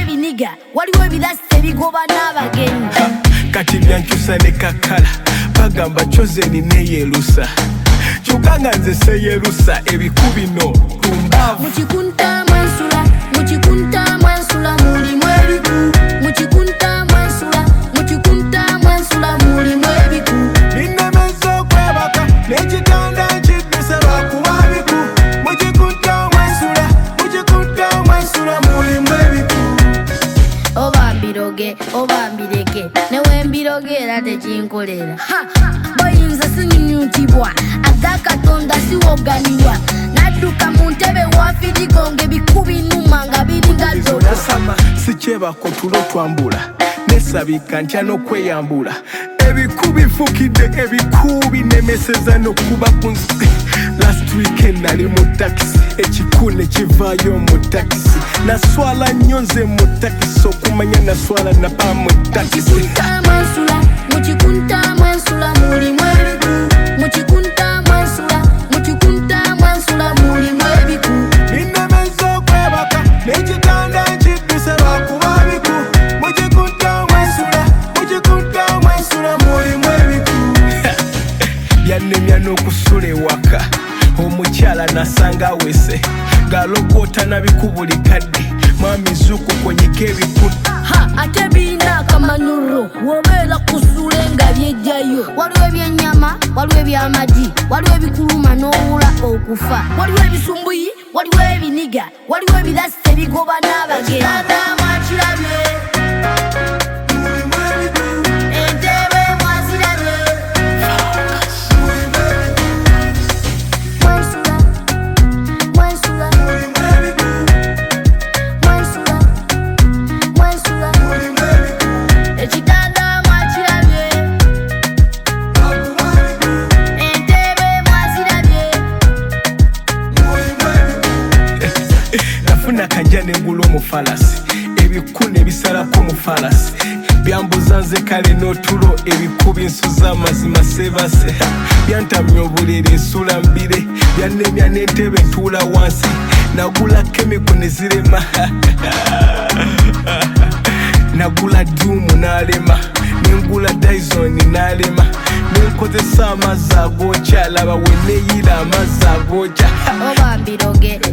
ebiniga waliwo ebirasita ebigoba n'abagenyi kati byankyusa ne kakala bagamba Chozen neyerusa kyokka nga nze seyerusa ebikubino kumbavu mukikuntamu ensula mulimu ebiku mukikuntamu ensula mulimu ebiku binnemeza okwebaka n'ekitanda nkidduse lwakuba biku mukikuntamu ensula mulimu ebiku oba mbiroge oba mbireke newembiroge era tekinkolera boyinza sinyunyutibwa agakatonda siwoganirwa nadduka mu ntebe wafirigonge bikubinuma nga biringa nasama sikyebako tulo twambula nesabika ntya n'okweyambula ebikubi fukidde ebikubi nemeseza n'okuba ku nsi last weekend nali mu takisi ekikune kivaayo mu takisi naswala nnyo nze mu takisi okumanya naswala napa mu takisi mukikuntamu ensula mulimu ebiku mukikuntamu ensula mulimu ebiku binnemeza okwebaka n'ekitanda nkidduse lwakuba biku mukikuntamu ensula mulimu ebiku byannemya n'okusula ewaka omukyala nasanga awese ng'alogoota nabikubuli kadde mwami zuku kwenyika ebikulu ate birina akamanyuro wobeera kusula nga byejjayo waliwo ebyenyama waliwo ebyamagi waliwo ebikuluma n'owula okufa waliwo ebisumbuyi waliwo ebiniga waliwo ebirasita ebigoba n'abagenyi nafuna kanja nengula omufalasi ebikune ebisalako mufalasi byambuza nze kale n'otulo ebikubi nsuza amazima sebase byantamya obulere nsula mbire byannemya n'entebe ntuula wansi nagula kemiko nezirema nagula duumu n'alema nengula Dyson n'alema nenkozesa amazzi agookya laba we neeyira amazzi agookya oba mbiroge